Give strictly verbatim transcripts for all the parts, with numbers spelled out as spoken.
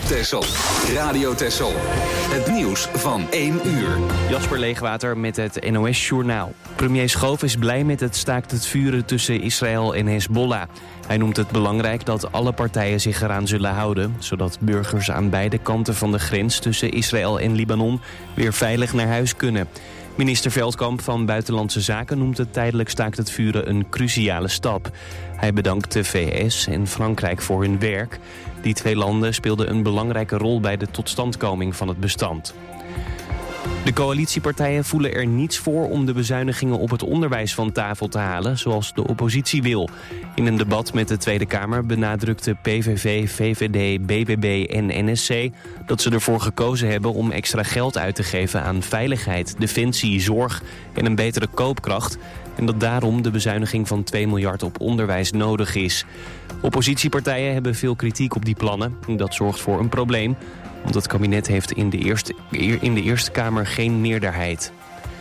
Texel. Radio Texel. Het nieuws van één uur. Jasper Leegwater met het N O S-journaal. Premier Schoof is blij met het staakt het vuren tussen Israël en Hezbollah. Hij noemt het belangrijk dat alle partijen zich eraan zullen houden, zodat burgers aan beide kanten van de grens tussen Israël en Libanon weer veilig naar huis kunnen. Minister Veldkamp van Buitenlandse Zaken noemt het tijdelijk staakt het vuren een cruciale stap. Hij bedankt de V S en Frankrijk voor hun werk. Die twee landen speelden een belangrijke rol bij de totstandkoming van het bestand. De coalitiepartijen voelen er niets voor om de bezuinigingen op het onderwijs van tafel te halen, zoals de oppositie wil. In een debat met de Tweede Kamer benadrukte P V V, V V D, B B B en N S C dat ze ervoor gekozen hebben om extra geld uit te geven aan veiligheid, defensie, zorg en een betere koopkracht. En dat daarom de bezuiniging van twee miljard op onderwijs nodig is. Oppositiepartijen hebben veel kritiek op die plannen. Dat zorgt voor een probleem, want het kabinet heeft in de Eerste, in de Eerste Kamer geen meerderheid.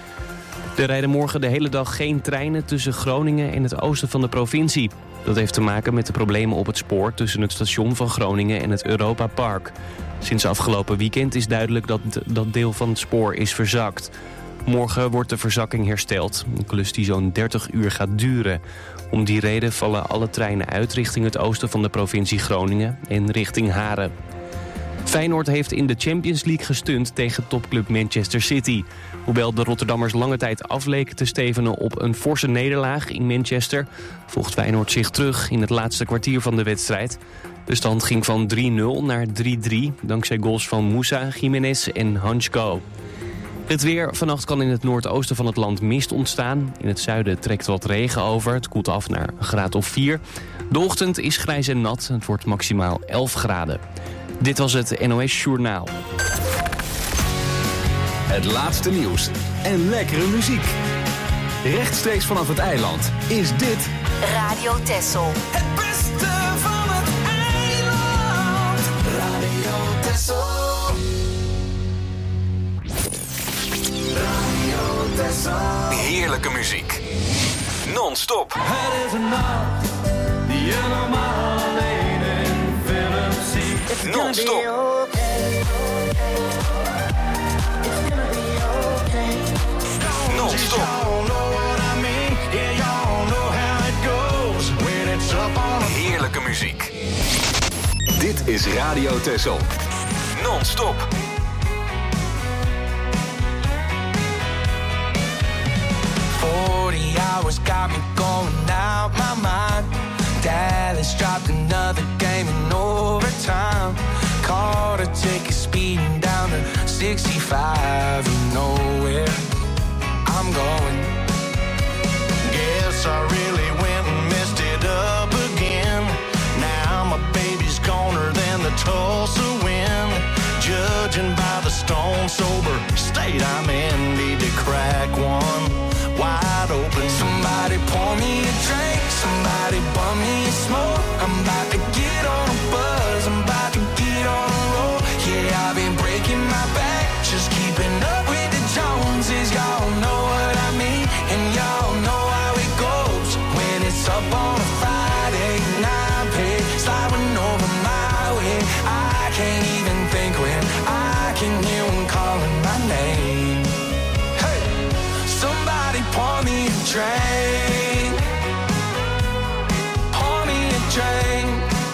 Er rijden morgen de hele dag geen treinen tussen Groningen en het oosten van de provincie. Dat heeft te maken met de problemen op het spoor tussen het station van Groningen en het Europa Park. Sinds afgelopen weekend is duidelijk dat dat deel van het spoor is verzakt. Morgen wordt de verzakking hersteld, een klus die zo'n dertig uur gaat duren. Om die reden vallen alle treinen uit richting het oosten van de provincie Groningen en richting Haren. Feyenoord heeft in de Champions League gestunt tegen topclub Manchester City. Hoewel de Rotterdammers lange tijd afleken te stevenen op een forse nederlaag in Manchester, vocht Feyenoord zich terug in het laatste kwartier van de wedstrijd. De stand ging van drie nul naar drie drie, dankzij goals van Moussa, Jiménez en Hansko. Het weer. Vannacht kan in het noordoosten van het land mist ontstaan. In het zuiden trekt wat regen over. Het koelt af naar een graad of vier. De ochtend is grijs en nat. Het wordt maximaal elf graden. Dit was het N O S-journaal. Het laatste nieuws en lekkere muziek. Rechtstreeks vanaf het eiland is dit Radio Texel. Het beste van het eiland. Radio Texel. Radio Texel. heerlijke muziek. Non-stop. Het is een nacht die je normaal alleen in film ziet. Non-stop. Non-stop. Heerlijke muziek. Dit is Radio Texel. Non-stop. forty hours got me going out my mind. Dallas dropped another game in overtime. Caught a ticket speeding down to sixty-five. You know where I'm going. Guess I really went and messed it up again. Now my baby's goner than the Tulsa wind. Judging by the stone sober state I'm in, need to crack one wide open. Somebody pour me a drink, somebody bum me a smoke. I'm about to get on a buzz, I'm about to get on a roll. Yeah, I've been breaking my back, just keeping up with the Joneses. Y'all know what I mean, and y'all know how it goes. When it's up on a Friday night, pay sliding over my way. I can't even think when I can hear them calling my name. Hey, somebody pour me a drink, pour me a drink.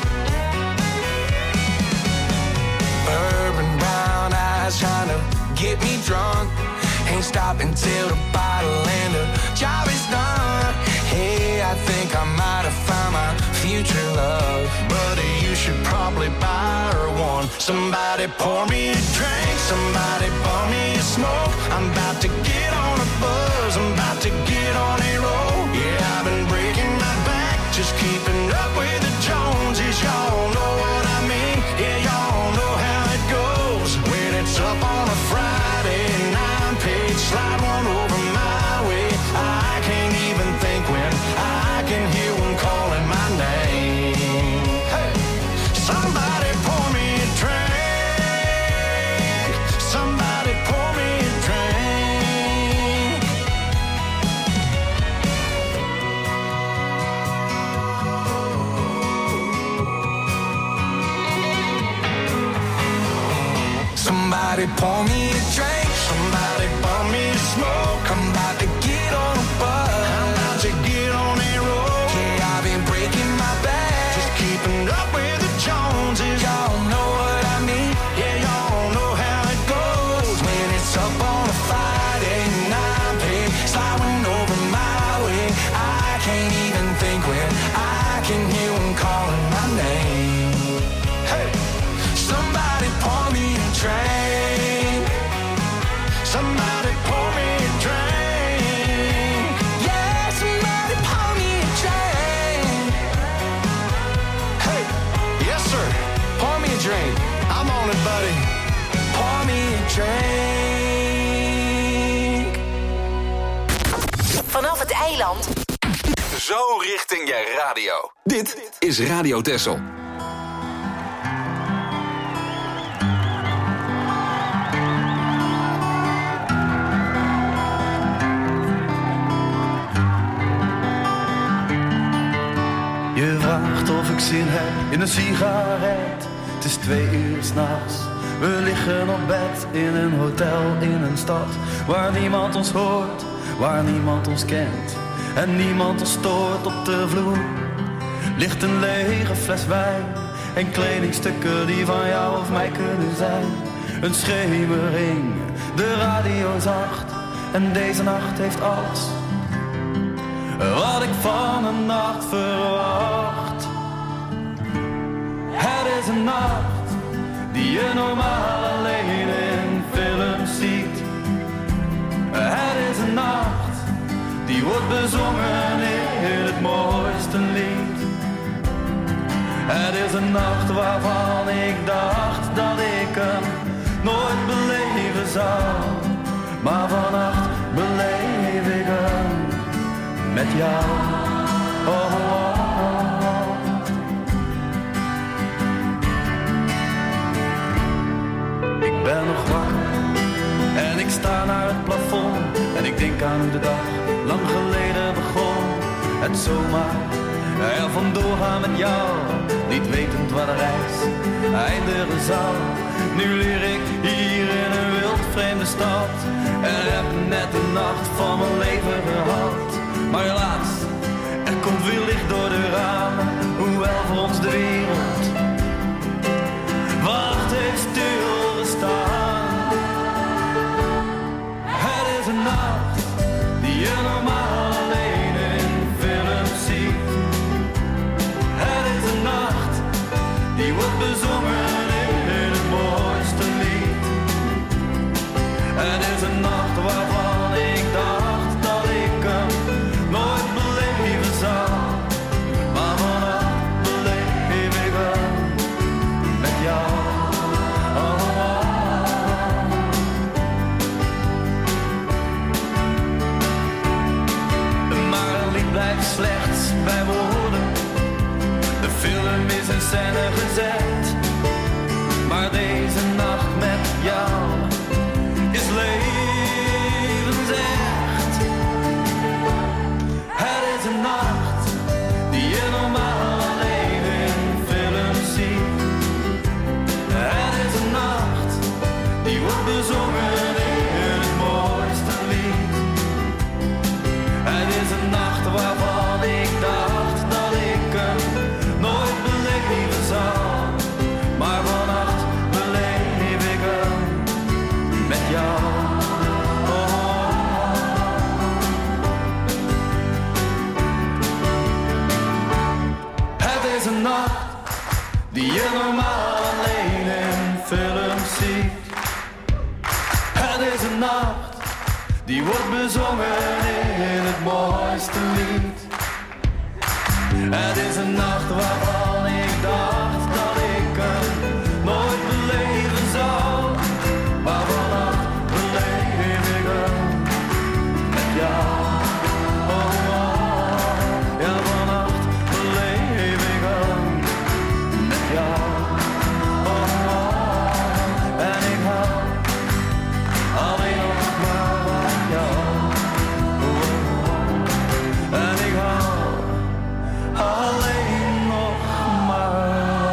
Bourbon brown eyes trying to get me drunk. Ain't stopping till the bottle and the job is done. Hey, I think I might have found my future love. Buddy, you should probably buy her one. Somebody pour me a drink, somebody pour me a smoke. I'm about to get on a buzz, I'm about to get on a roll. Yeah, I've been breaking my back, just keeping up with the Joneses. Y'all know what I mean, yeah, y'all know how it goes. When it's up on a Friday nine page, slide one over my way. I can't even think when I can hear one calling my name. Hey, somebody pour me a drink, somebody pour me a drink. Somebody pour me a drink. Somebody pour me a smoke. I'm about to get on a bus. I'm about to get on a road. Yeah, I've been breaking my back, just keeping up with the Joneses. Y'all know what I mean. Yeah, y'all know how it goes when it's up on a Friday night. Babe, sliding over my way. I can't even think when I can hear him calling my name. Hey, somebody pour me a drink. Somebody pour me a drink. Yeah, somebody pour me a drink. Hey, yes sir, pour me a drink. I'm on it, buddy. Pour me a drink. Vanaf het eiland. Zo richting je radio. Dit is Radio Texel. Je vraagt of ik zin heb in een sigaret. Het is twee uur 's nachts. We liggen op bed in een hotel in een stad waar niemand ons hoort, waar niemand ons kent en niemand ons stoort. Op de vloer ligt een lege fles wijn en kledingstukken die van jou of mij kunnen zijn. Een schemering, de radio zacht en deze nacht heeft alles wat ik van een nacht verwacht. Het is een nacht die je normaal alleen in films ziet. Het is een nacht die wordt bezongen in het mooiste lied. Het is een nacht waarvan ik dacht dat ik hem nooit beleven zou. Maar vannacht beleef ik hem met jou. Oh, oh, oh. Ik ben nog wakker en ik sta naar het plafond en ik denk aan hoe de dag lang geleden begon. Het zomaar er vandoor gaan met jou, niet wetend waar de reis eindigen zal. Nu leer ik hier in een wild vreemde stad en heb net de nacht van mijn leven gehad. Maar helaas, er komt weer licht door de ramen, hoewel voor ons de wereld wacht heeft stilgestaan. Het is een nacht die je normaal alleen in films ziet. Het is een nacht die wordt bezongen in het mooiste lied. Het is een nacht waarvan ik dacht dat ik hem nooit beleven zou. Maar vannacht beleef ik hem met jou. Oh, oh, oh. Maar een lied blijft slechts bij woorden. De film is in scène gezet. Maar deze nacht met jou is levensecht. Het is een nacht die je normaal alleen in films ziet. Het is een nacht die wordt bezongen in het mooiste lied. Het is een nacht waarvan ik dacht dat ik hem nooit beleven zou. Maar vannacht beleef ik hem met jou. Het is een nacht die je normaal alleen in films ziet. Het is een nacht die wordt bezongen in het mooiste lied. Het is een nacht waarvan ik dacht dat ik hem nooit beleven zou. Maar vannacht beleef ik hem met jou. Oh, oh, ja, vannacht beleef ik hem met jou. Oh, oh, en ik hou alleen nog maar van jou. Oh, oh, en ik hou alleen nog maar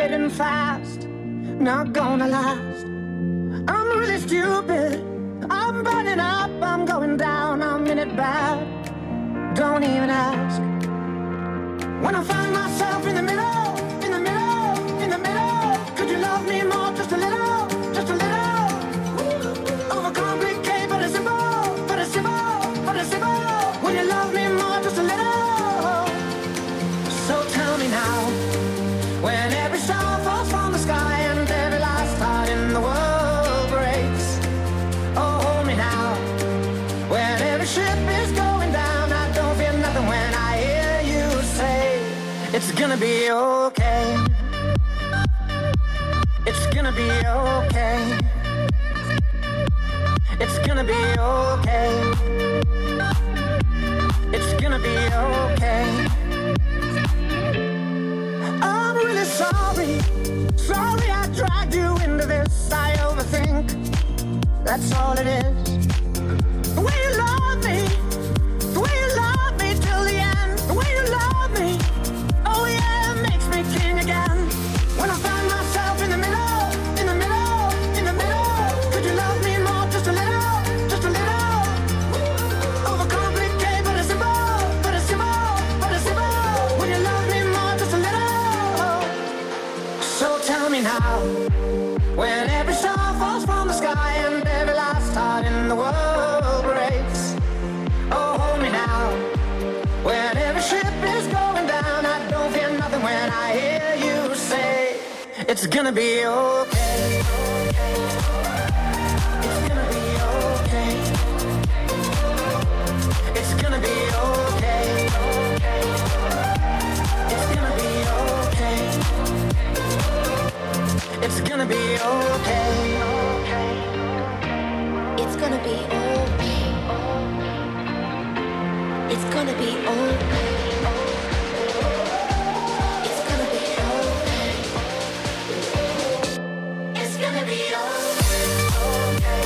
fading fast, not gonna last. I'm really stupid, I'm burning up, I'm going down, I'm in it bad. Don't even ask. When I find myself in the middle, in the middle, in the middle, could you love me more, just a little, just a little? Overcomplicate, but it's simple, but it's simple, but it's simple. Will you love me more, just a little? So tell me now, when every star falls from the sky and every last heart in the world breaks. Oh, hold me now, when every ship is going down, I don't feel nothing when I hear you say, it's gonna be okay. It's gonna be okay. It's gonna be okay. It's gonna be okay. I'm really sorry. Sorry I dragged you into this. I overthink. That's all it is. The way you love me, the way you love me till the end, the way you love me, oh yeah, it makes me king again. When I find myself in the middle, in the middle, in the middle, could you love me more, just a little, just a little? Overcomplicate, but it's simple, but it's simple, but it's simple. Will you love me more, just a little? So tell me now, when every star falls from the sky and every last heart in the world breaks. Oh, hold me now, when every ship is going down, I don't feel nothing when I hear you say, it's gonna be okay. It's gonna be okay. It's gonna be okay. It's gonna be okay. It's gonna be okay. It's gonna be okay. It's gonna be okay. It's gonna be okay. It's gonna be okay.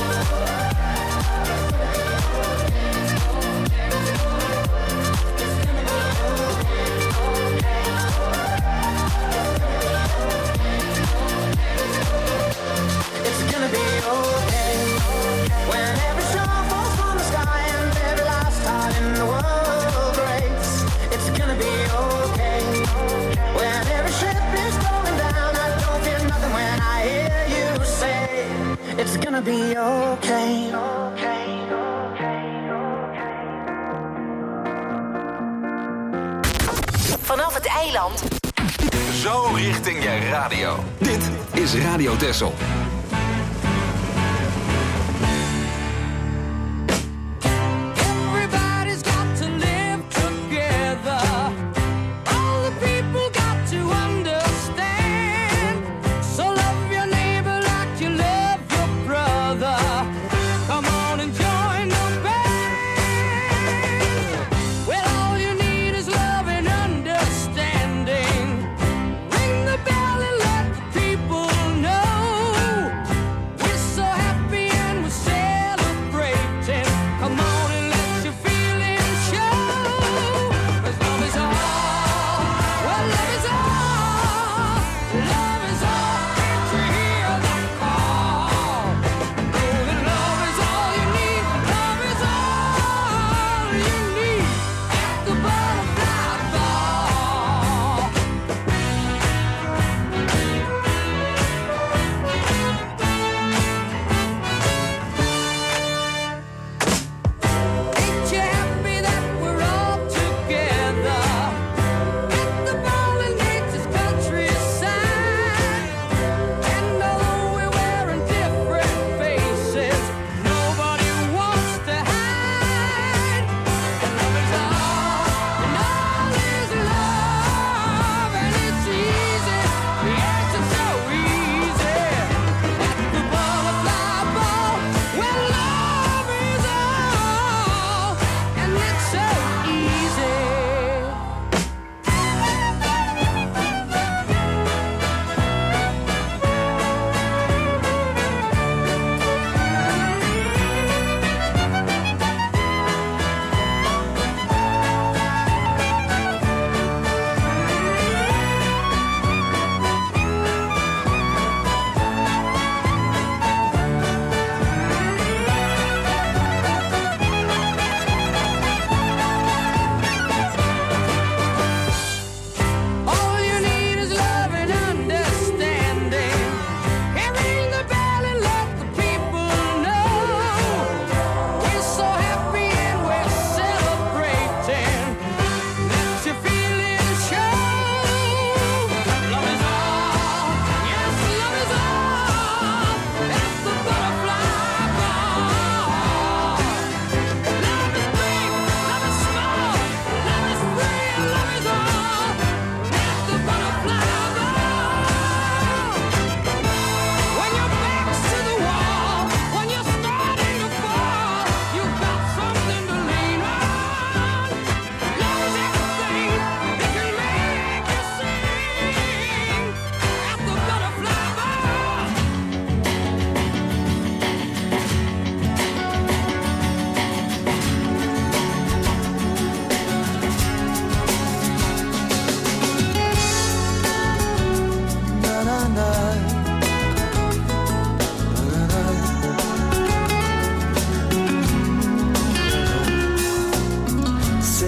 It's gonna be okay. When every star falls from the sky and every last heart in the world breaks. It's gonna be okay. When every ship is going down, I don't feel nothing when I hear you say, it's gonna be okay. Vanaf het eiland. Zo richting je radio. Dit is Radio Texel. Everybody's got to live together. All the people got to understand. So love your neighbor like you love your brother. Come on and join the band. Well, all you need is love and understanding. Ring the bell and let the people know.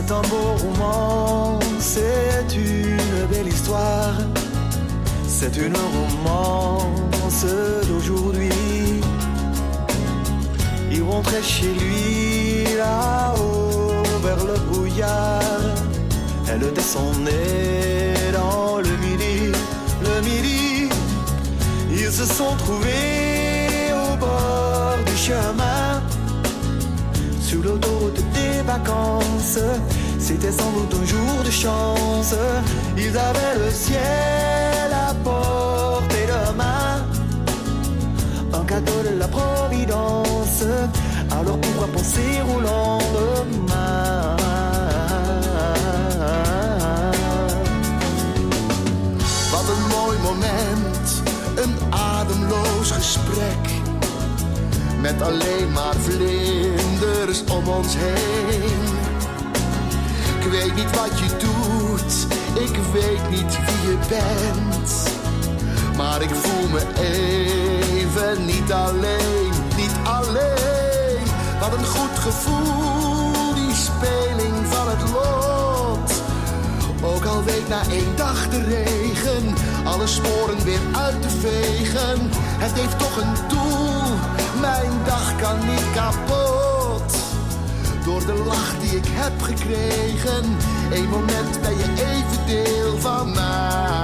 C'est un beau roman, c'est une belle histoire. C'est une romance d'aujourd'hui. Il rentrait chez lui là-haut vers le brouillard. Elle descendait dans le midi, le midi. Ils se sont trouvés au bord du chemin, sur l'autoroute des vacances. C'était sans doute un jour de chance. Ils avaient le ciel à portée de main, un cadeau de la Providence. Alors pourquoi penser au lendemain? Wat een mooi moment, een ademloos gesprek, met alleen maar vlinders om ons heen. Ik weet niet wat je doet, ik weet niet wie je bent, maar ik voel me even niet alleen, niet alleen. Wat een goed gevoel, die speling van het lot. Ook al week na één dag de regen alle sporen weer uit te vegen. Het heeft toch een doel, mijn dag kan niet kapot. Door de lach die ik heb gekregen, één moment ben je even deel van mij.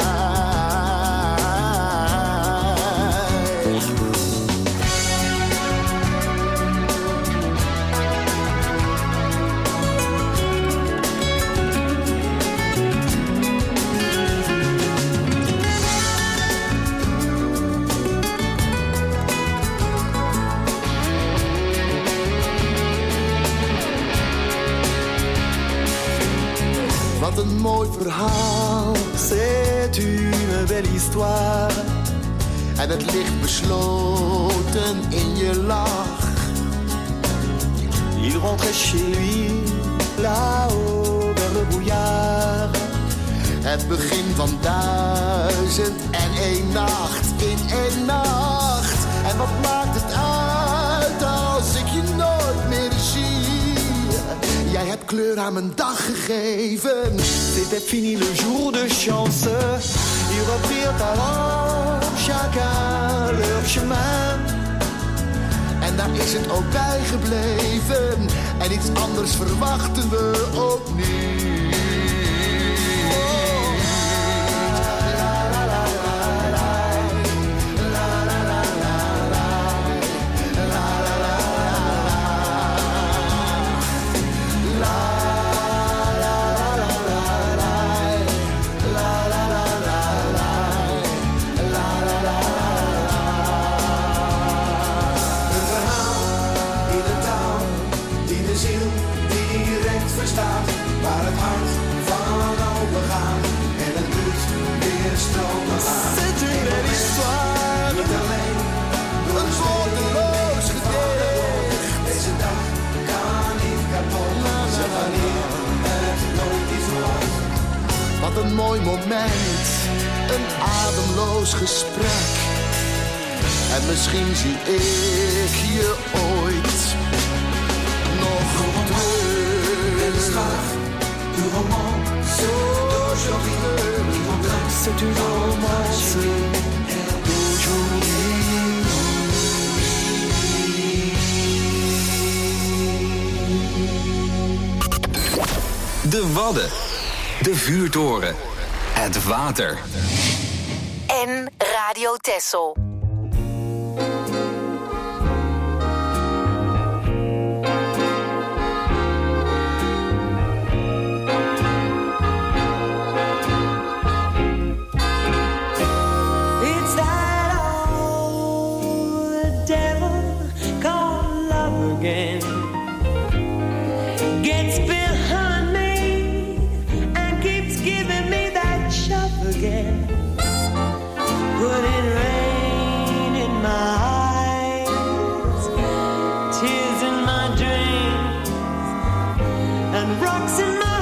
Wat een mooi verhaal, c'est une belle histoire. En het ligt besloten in je lach. Il rentrait chez lui, là-haut vers le brouillard. Het begin van duizend en één nacht in één nacht. En wat maakt het uit als ik je nooit meer zie? Jij hebt kleur aan mijn dag gegeven. C'était fini le jour de chance. Ils reprirent alors chacun leur chemin. En daar is het ook bij gebleven. En iets anders verwachten we ook niet. Waar het hart van open gaat en het bloed weer stromen laat. C'est une belle histoire. Niet alleen Een woordeloos gedicht. deze dag kan niet kapot. Zeg wanneer het nooit iets wordt. Wat een mooi moment, een ademloos gesprek. En misschien zie ik je ooit nog terug. Du romance d'aujourd'hui, c'est une romance d'aujourd'hui. De Wadden, de vuurtoren, het water. En Radio Texel. Gets behind me and keeps giving me that shove again. Putting rain in my eyes, tears in my dreams, and rocks in my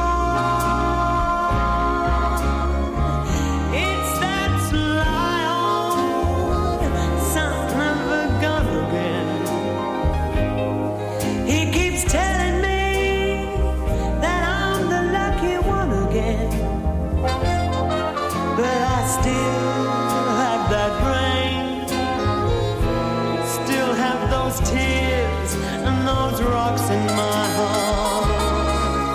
heart. It's that sly old son of a gun again. He keeps telling me that those rocks in my heart.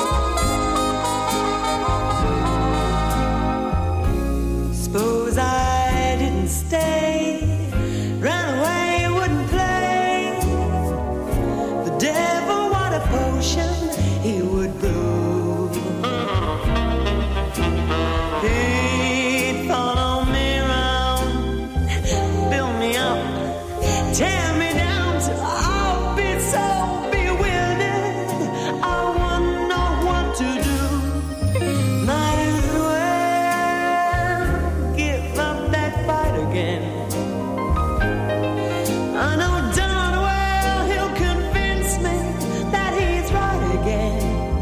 Suppose I didn't stay, ran away, wouldn't play. The devil, what a potion he would brew. He'd follow me around, build me up, tear me down till I'll be so bewildered I wouldn't know what to do. Might as well give up that fight again. I know darn well he'll convince me that he's right again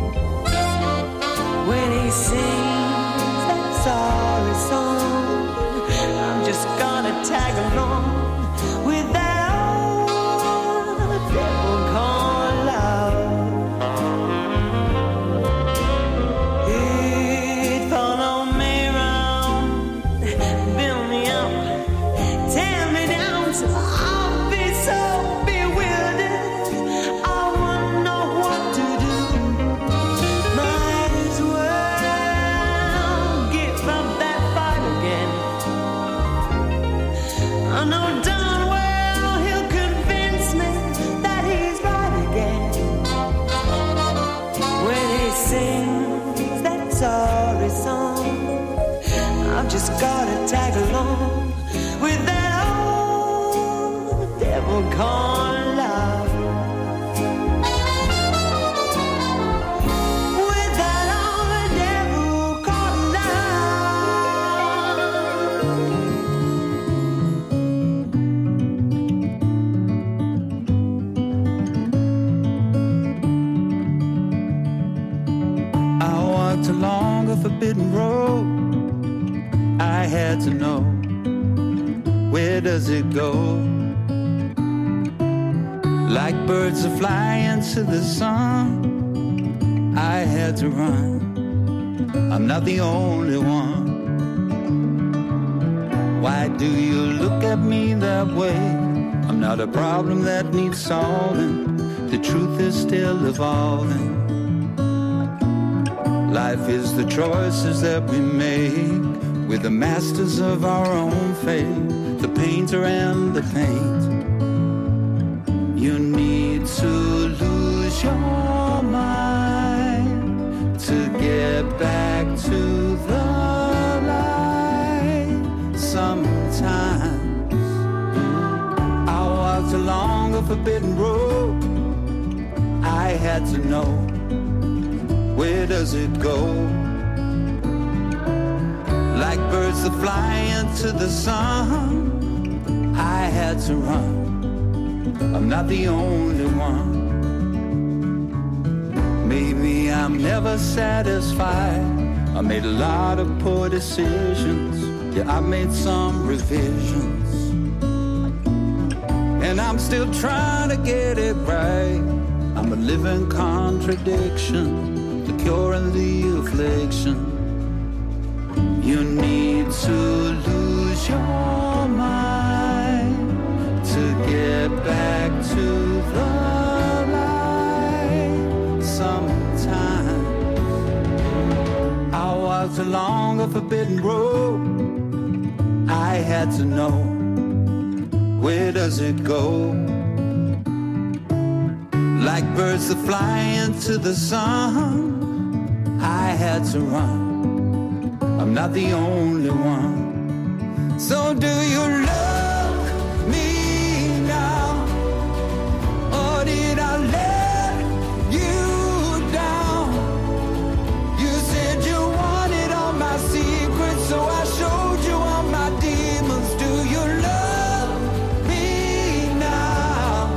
when he sings that sorry song. I'm just gonna tag along with that old devil called love. He'd follow me around, build me up, tear me down till I'll be so bewildered I wouldn't know what to do. Might as well give up that fight again. I know darn well he'll convince me that he's right again when he sings that sorry song. I've just gotta tag along with that old devil called love. With that old devil called love. I walked along a forbidden road. I had to know, where does it go? Like birds are flying to the sun, I had to run. I'm not the only one. Why do you look at me that way? I'm not a problem that needs solving. The truth is still evolving. Life is the choices that we make. We're the masters of our own fate, the painter and the paint. You need to lose your mind to get back to the light. Sometimes I walked along a forbidden road. I had to know, where does it go? Like birds that fly into the sun, I had to run. I'm not the only one. Maybe I'm never satisfied. I made a lot of poor decisions. Yeah, I made some revisions. And I'm still trying to get it right. I'm a living contradiction, the cure and the affliction. You need to lose your mind to get back to the light. Sometimes I walked along a forbidden road. I had to know, where does it go? Like birds that fly into the sun, I had to run. I'm not the only one. So do you love me now? Or did I let you down? You said you wanted all my secrets, so I showed you all my demons. Do you love me now?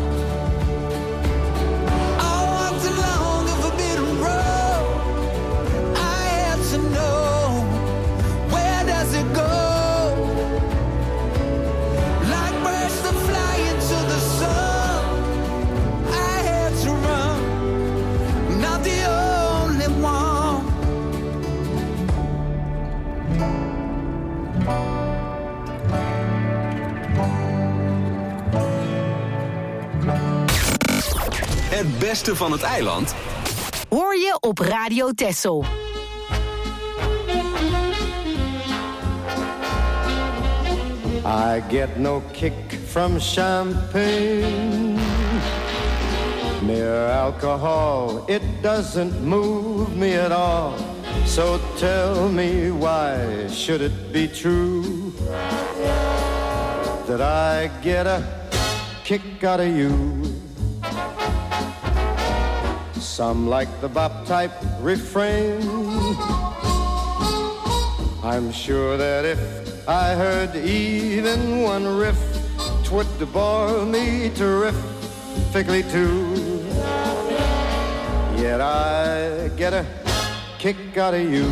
I walked along the forbidden road. I had to know, where does it go? Het beste van het eiland hoor je op Radio Texel. I get no kick from champagne. Mere alcohol, it doesn't move me at all. So tell me, why should it be true that I get a kick out of you? Some like the bop type refrain. I'm sure that if I heard even one riff, 'twould bore me terrifically too. Yet I get a kick out of you.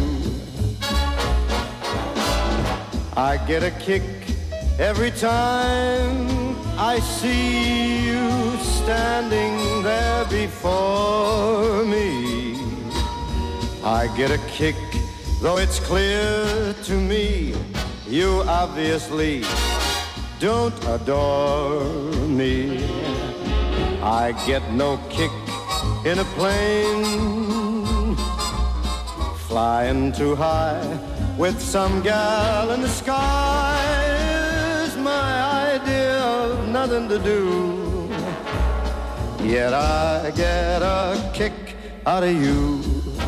I get a kick every time I see you standing there before me. I get a kick, though it's clear to me you obviously don't adore me. I get no kick in a plane flying too high with some gal in the sky. Is my idea of nothing to do. Yet I get a kick out of you.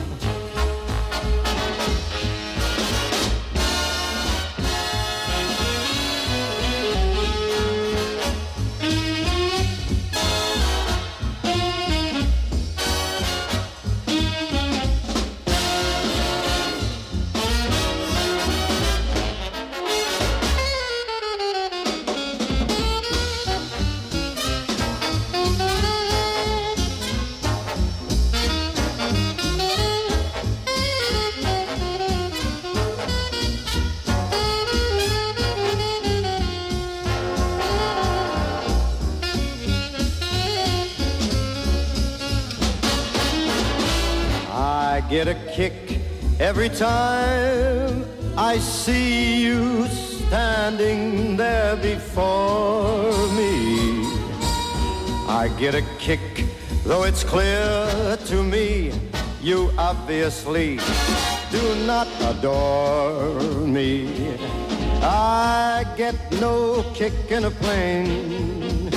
Get a kick every time I see you standing there before me. I get a kick, though it's clear to me you obviously do not adore me. I get no kick in a plane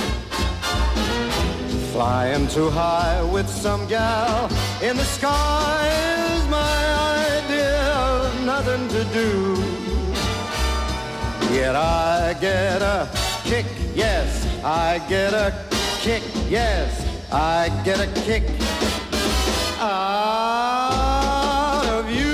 flying too high with some gal in the sky. Is my idea of nothing to do. Yet I get a kick, yes, I get a kick, yes, I get a kick out of you.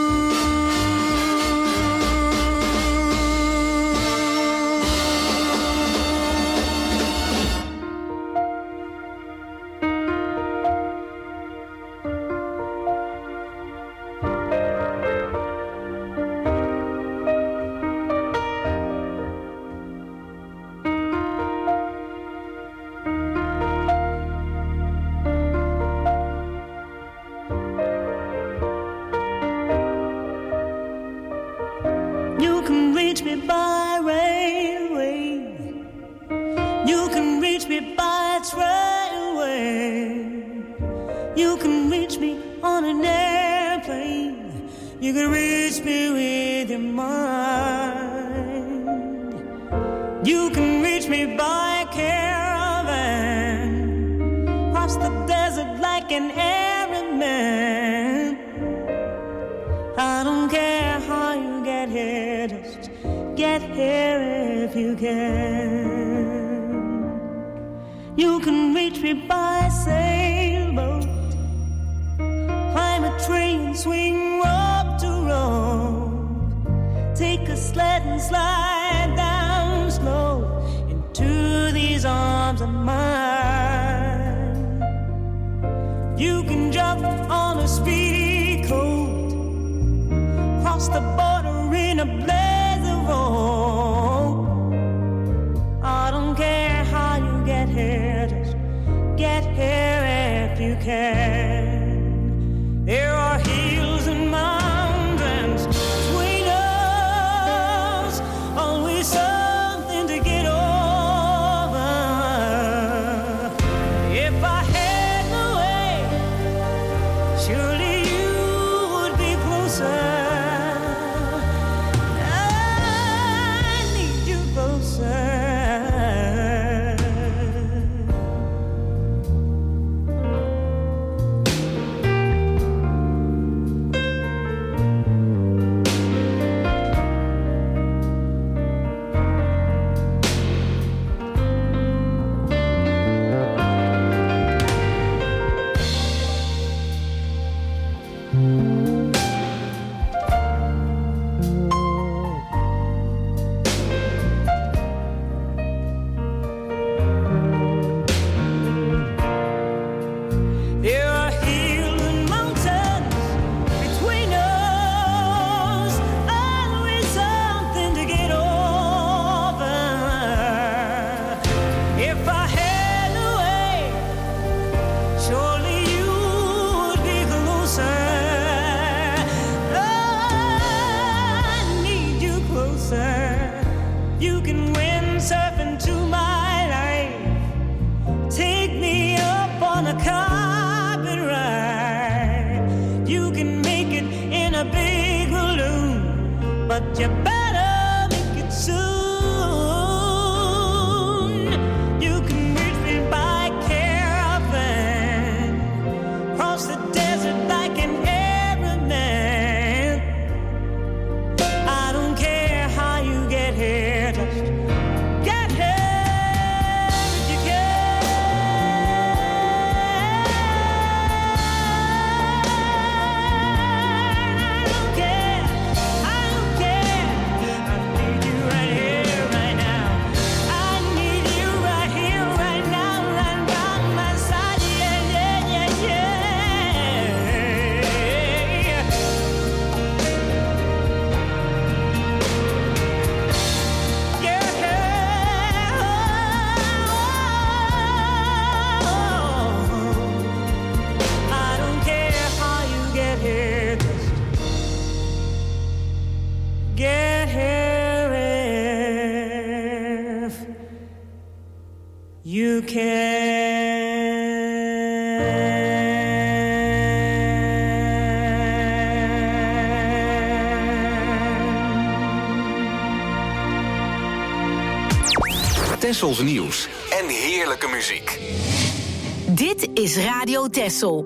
reach me by railway. You can reach me by trailway. You can reach me on an airplane. You can reach me with your mind. You can reach me by caravan. Cross the desert like an Arab man. I don't care how you get here, just get here if you can. You can reach me by sailboat. Climb a train, swing rope to rope. Take a sled and slide down slow into these arms of mine. You can jump on a speedy coat. Cross the border in a blaze of hope. I don't care how you get here, just get here if you can. There are hills and mountains between us, always something to get over. If I had but you better make it soon. You can reach me by caravan, cross the desert like an Arab man. I don't care how you get here, just get here if you can. I don't care, I don't care. I need you right here, right now. I need you right here, right now, right by my side. Yeah, yeah, yeah, yeah. I don't care how you get here, just get here if you Tessels nieuws en heerlijke muziek. Dit is Radio Tessel.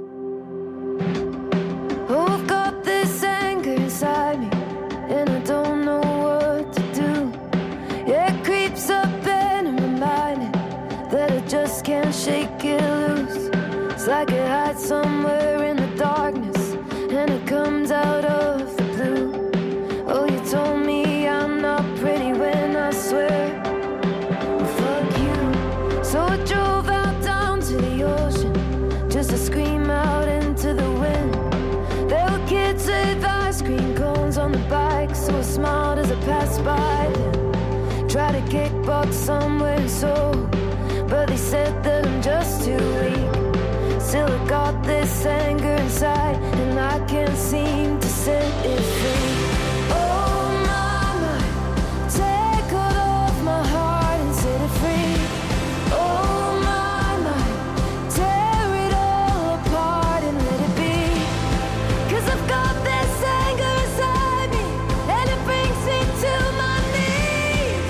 Oh, I've got this anger inside me, and I don't know what to do. Yeah, it creeps up and I'm reminded that I just can't shake it loose. It's like it hides somewhere in the darkness, and it comes out of the blue. Oh, you told me I'm not pretty when I swear, well, fuck you. So I drove out down to the ocean just to scream out into the wind. There were kids with ice cream cones on the bike, so I smiled as I passed by them. Tried to kickbox somewhere in Seoul, but they said that I'm just too weak. Still I got this anger inside, and I can't seem to set it free. Oh my, my, take hold of my heart and set it free. Oh my, my, tear it all apart and let it be. 'Cause I've got this anger inside me, and it brings me to my knees.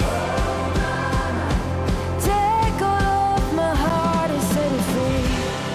Take hold of my heart and set it free.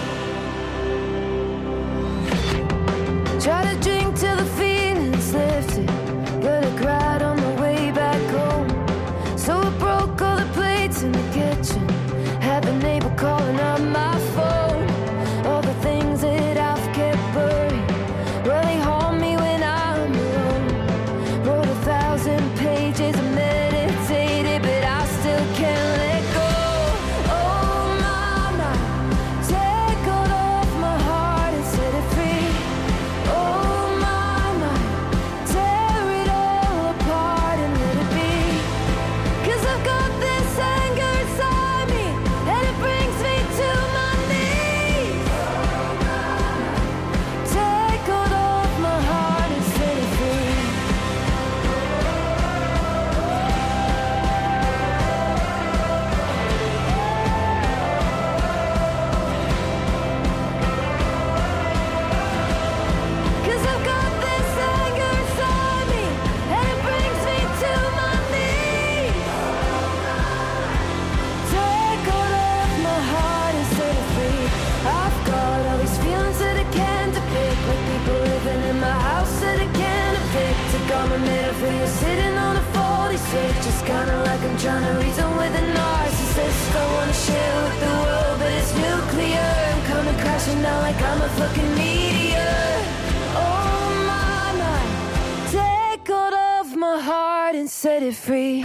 Try to drink till the feeling's lifted, but I cried on the way back home. So I broke all the plates in the kitchen, had the neighbor calling up my phone. All the things that I've kept buried, well, they haunt me when I'm alone. Wrote a thousand pages and meditated, but I still can't let go. Oh my, my, take hold of my heart and set it free. Oh my, my, tear it all apart and let it be. 'Cause I've got this anger inside me, and it brings me to my knees. Take hold of my heart and set it free. 'Cause I've got this anger inside me, and it brings me to my knees. Take hold of my heart and set it free. I've got all these feelings that I can't depict, like people living in my house that I can't evict. Took all my middle finger sitting on a faulty switch. It's kinda like I'm trying to reason with a narcissist. I wanna share with the world, but it's nuclear. I'm coming crashing down like I'm a fucking meteor. Oh my, my, take hold of my heart and set it free.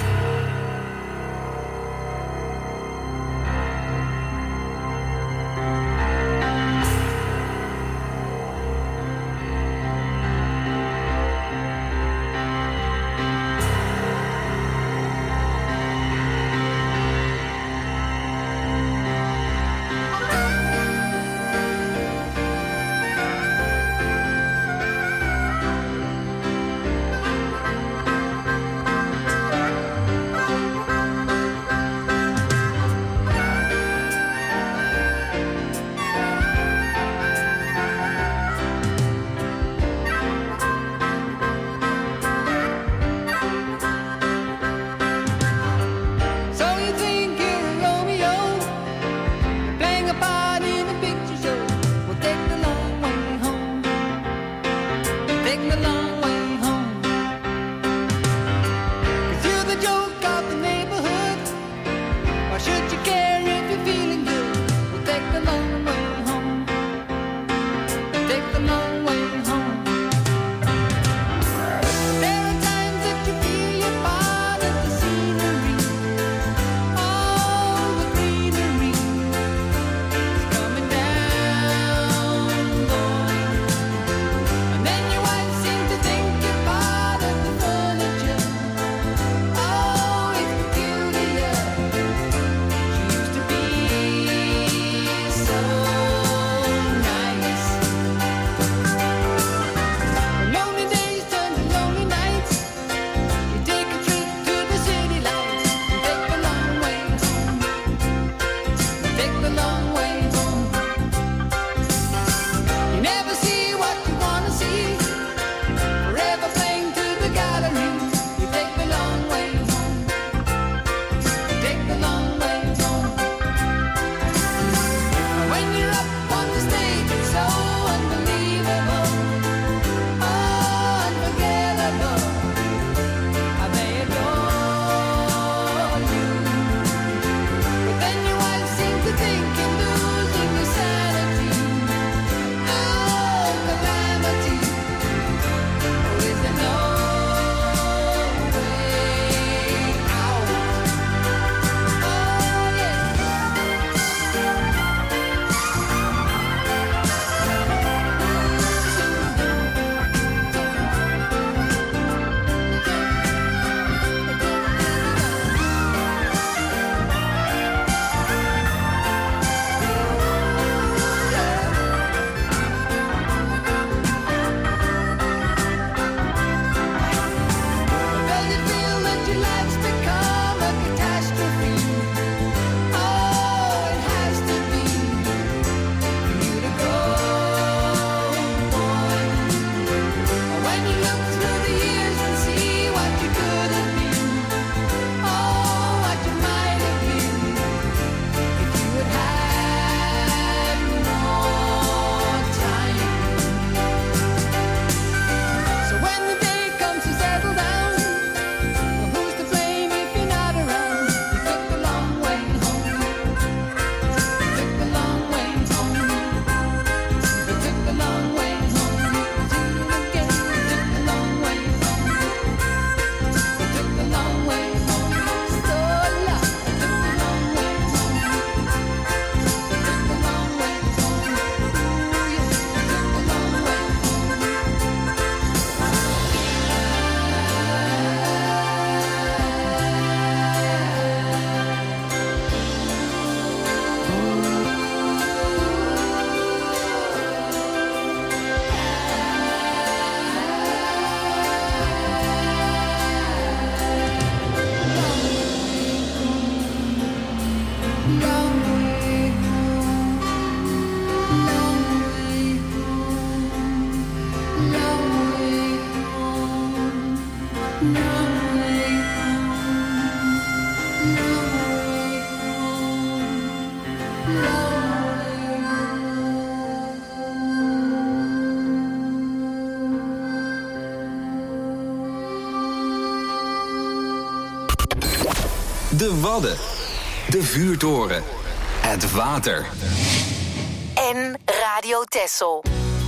De Wadden. De vuurtoren. Het water. En Radio Texel.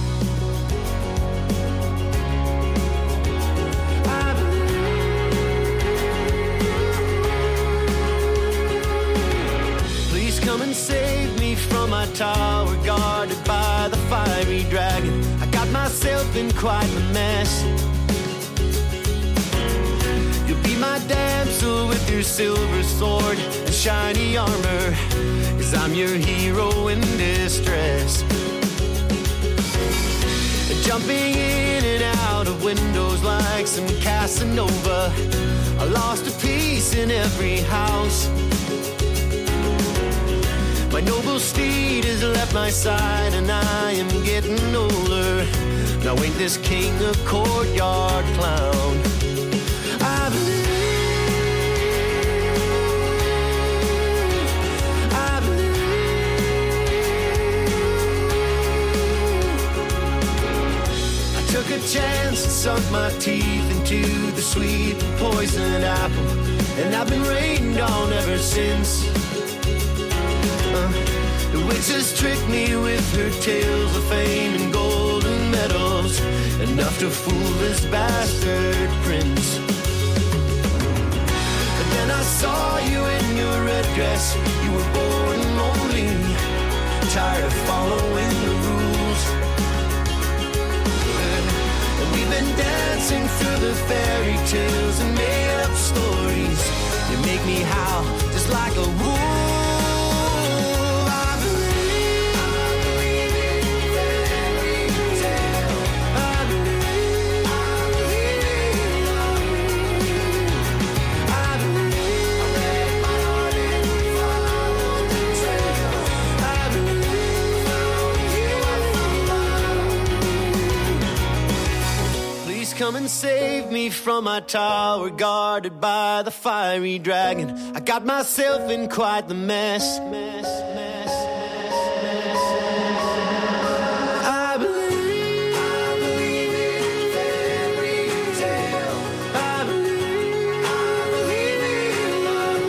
Please come and save me from my tower, guarded by the fiery dragon. I got myself in quite a mess. You'll be my damsel with your silver sword and shiny armor, 'cause I'm your hero in distress. Jumping in and out of windows like some Casanova, I lost a piece in every house. My noble steed has left my side and I am getting older. Now ain't this king a courtyard clown? I believe, I believe. I took a chance and sunk my teeth into the sweet and poisoned apple, and I've been rained on ever since. Uh, the witch has tricked me with her tales of fame and golden medals, enough to fool this bastard prince. Then I saw you in your red dress. You were born lonely, tired of following the rules. And we've been dancing through the fairy tales and made up stories. You make me howl just like a wolf. I believe, I believe in fairy tale. I believe, I believe in love. I believe, I read my heart and followed the trail. I believe, found you, I found love. Please come and save me from my tower, guarded by the fiery dragon. I got myself in quite the mess. mess, mess, mess. I believe, I believe in fairy tale. I believe, I believe in love.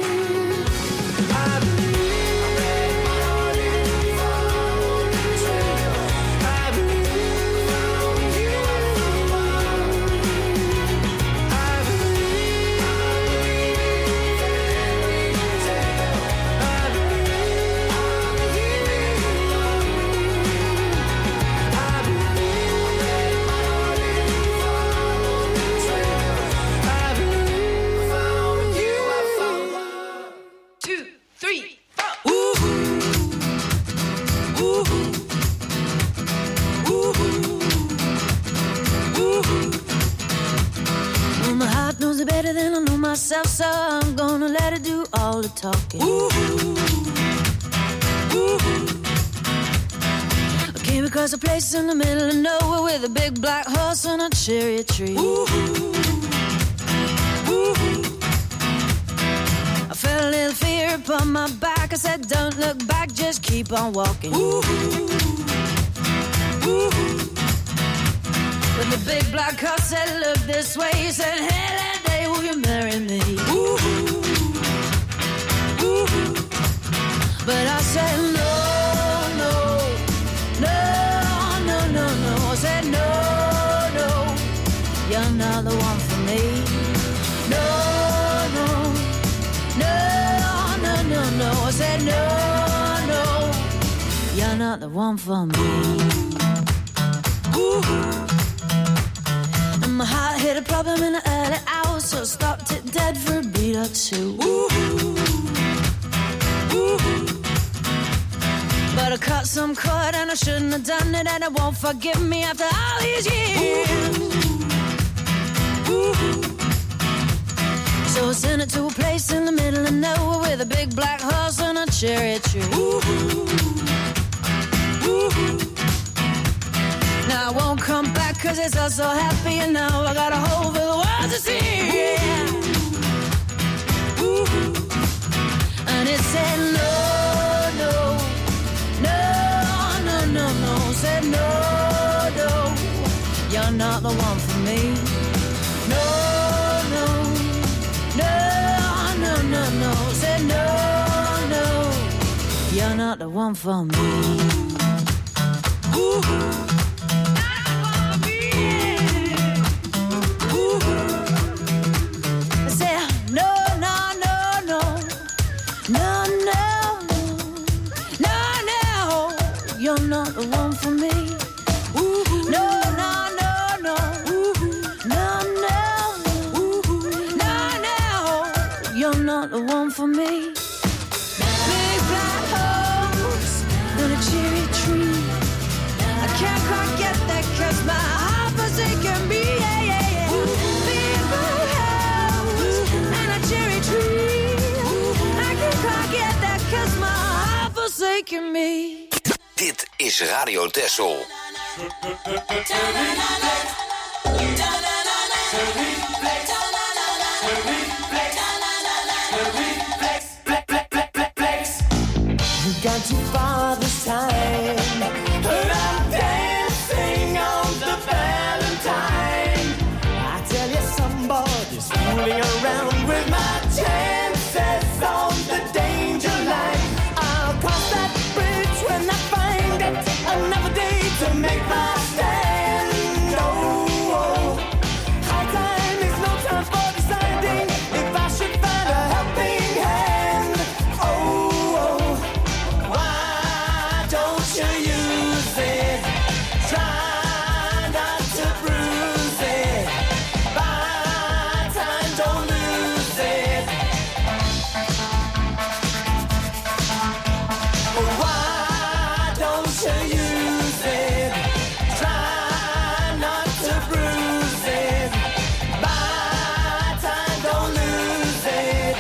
I believe, I read my heart and followed the trail. I believe, found you, I found love. I believe, I believe in fairy tale. I believe, I believe in love. I believe, I read my heart and followed the trail. I believe, found you, I found love. Two, three, four. Ooh, ooh, ooh, ooh. Well, my heart knows it better than I know myself, so I'm gonna let it do all the talking. Ooh, ooh. I came across a place in the middle of nowhere with a big black horse and a cherry tree. Ooh, ooh. I felt a little fear upon my back. I said, don't look back, just keep on walking. Ooh, ooh. But the big black horse said, look this way. He said, hey, that day will you marry me? Ooh, ooh. But I said, no, no, no, no, no, no. I said, no, no, you're not the one for me. No, no, no, no, no, no. I said, no, no, you're not the one for me. Ooh. And my heart hit a problem in the early hours, so I stopped it dead for a beat or two. Ooh, ooh. But I cut some cord and I shouldn't have done it, and it won't forgive me after all these years. Ooh, ooh. So I sent it to a place in the middle of nowhere with a big black horse and a cherry tree. Ooh, ooh. Now I won't come back 'cause it's all so happy, and now I got a hole for the world to see. Ooh. And it said no, no, no, no, no, no. Said no, no, you're not the one for me. No, no, no, no, no, not the one for me. Ooh. You're not the one for me. Ooh, no, no, no, no. Ooh, no, no. Ooh, no, no. You're not the one for me. Big black holes and a cherry tree. I can't quite get that 'cause my heart forsaken me. Yeah, yeah, yeah. Big black holes and a cherry tree. I can't quite get that 'cause my heart forsaken me. Dit is Radio Texel. You've gone too far this time, but I'm dancing on the Valentine. I tell you, somebody's fooling around with my chances on the danger line. I'll cross that bridge when I find it. Another day to make my stand. Oh, oh. High time is no time for deciding if I should find a helping hand. Oh, oh. Why don't you use it? Try not to bruise it. Buy time, don't lose it. Why don't you use it? Try not to bruise it. Buy time, don't lose it.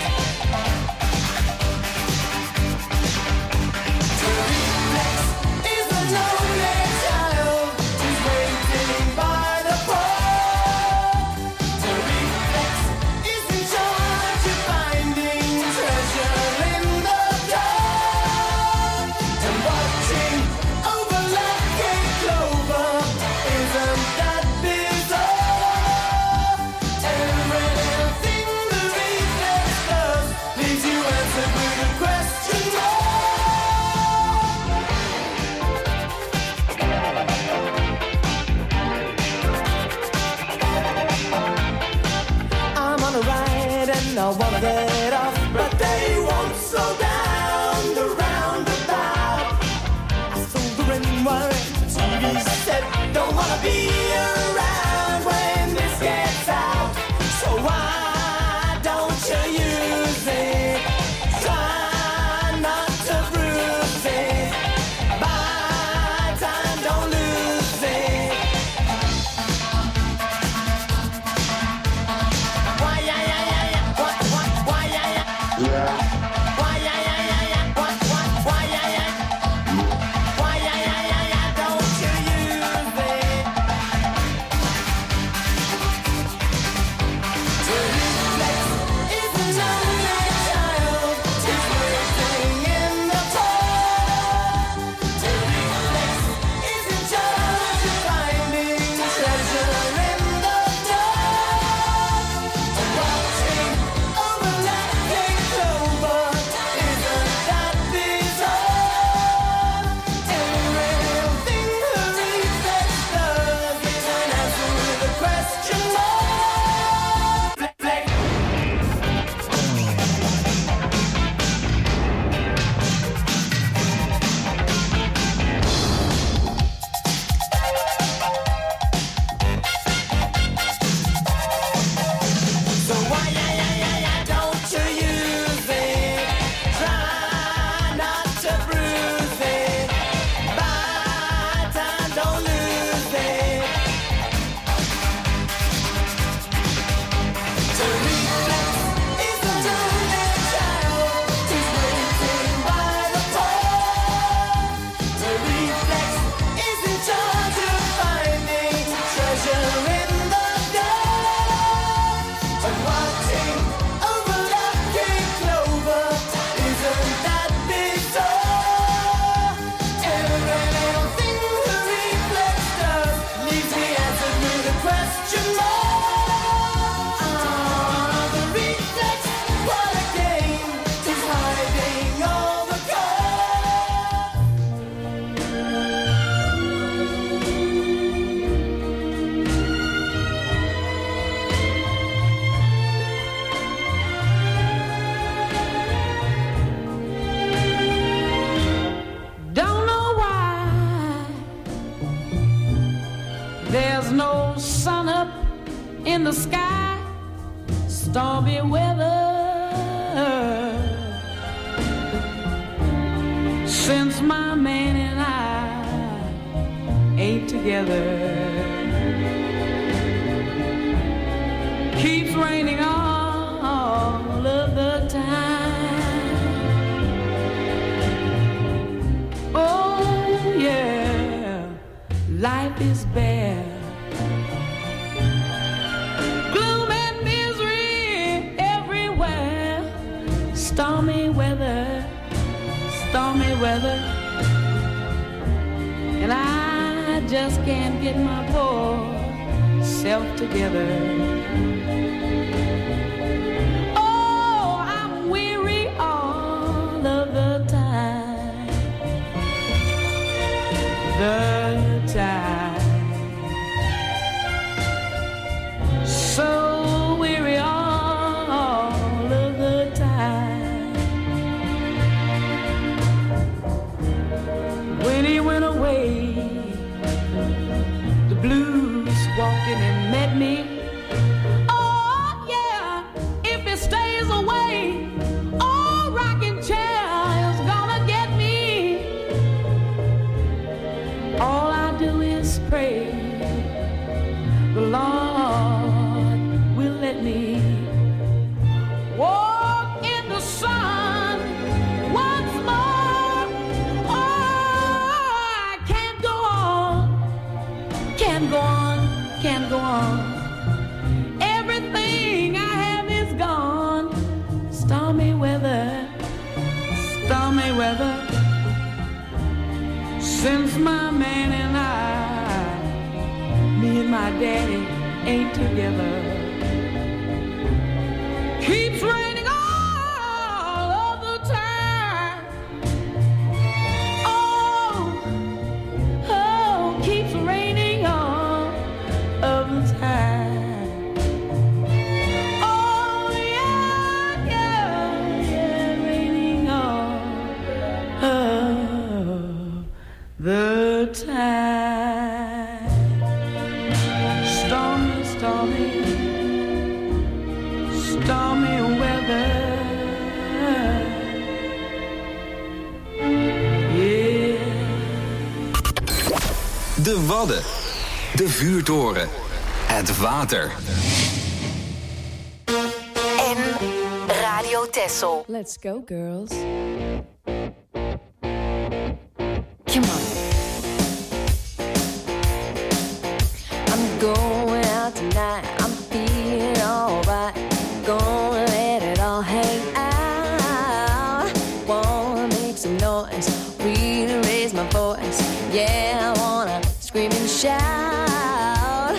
To reflex is a lonely child who's waiting by the pole. To reflex is in charge of finding treasure in the dark. And watching over lucky clover, isn't that bizarre? Everything the reflex does leaves you answered with a question mark. I'm on a ride and I wanna get off, but they won't slow down the roundabout. I sold the ring wire, T V set, don't wanna be around when this gets out. So why don't you use it? Try not to bruise it. Buy time, don't lose it. Why, yeah, yeah, yeah, yeah. What, what, why, yeah, There's no sun up in the sky, stormy weather. Since my man and I ain't together, keeps raining all of the time. Oh yeah, life is bare. Gloom and misery everywhere. Stormy weather, stormy weather. And I just can't get my poor self together. Oh, I'm weary all of the time. The time. So weary all of the time. When he went away, the blues walked in and met me. Oh yeah, if he stays away, all rocking chair is gonna get me. All I do is pray the Lord will let me walk in the sun once more. Oh, I can't go on, can't go on, can't go on. Everything I have is gone. Stormy weather, stormy weather. Since my man and I, me and my daddy ain't together. Keeps raining all of the time. Oh, oh, keeps raining all of the time. Oh yeah, yeah, yeah, raining all of the time. Stormy, stormy, stormy weather. Yeah. De Wadden. De vuurtoren. Het water. En Radio Texel. Let's go, girls. Come on. I'm going out tonight. I'm feeling alright. Gonna let it all hang out. Wanna make some noise. Really raise my voice. Yeah, I wanna scream and shout.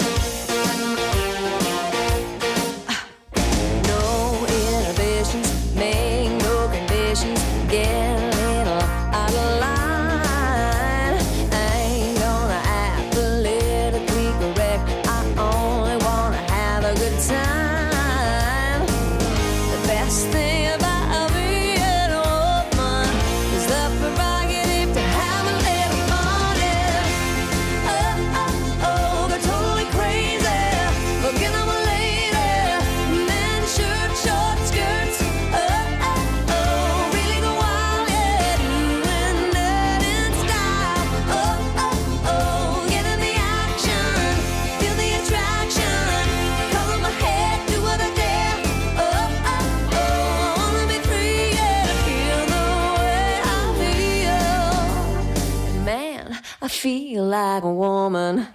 No inhibitions, make no conditions. Get a little out of line. I ain't gonna act politically correct. I only wanna have a good time. The best thing about being a woman is the prerogative to have a little fun. Yeah. Oh, oh, oh, go totally crazy. Forget I'm a lady. Men, shirt, short skirts. Oh, oh, oh, really go wild, yeah. Doing that in style. Oh, oh, oh, get in the action. Feel the attraction. Color my head, do what I dare. Oh, oh, oh, I wanna be free, yeah. Feel the way I feel. And man, I feel like a woman.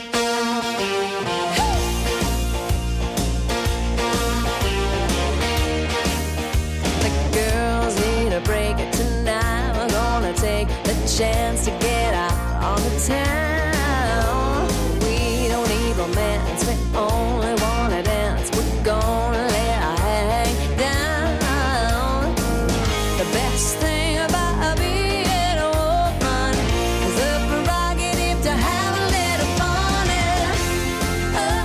The girls need a break tonight. We're gonna take the chance to get out on the town. We don't need romance, we only wanna dance. We're gonna let our hang down. The best thing about being a woman is the prerogative to have a little fun. Yeah. Oh,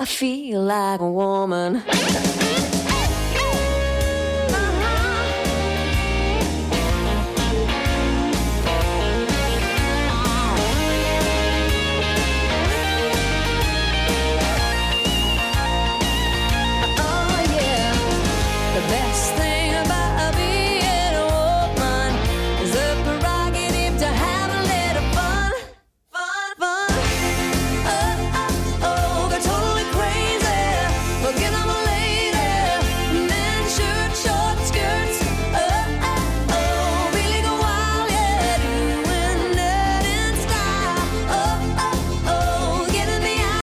I feel like a woman.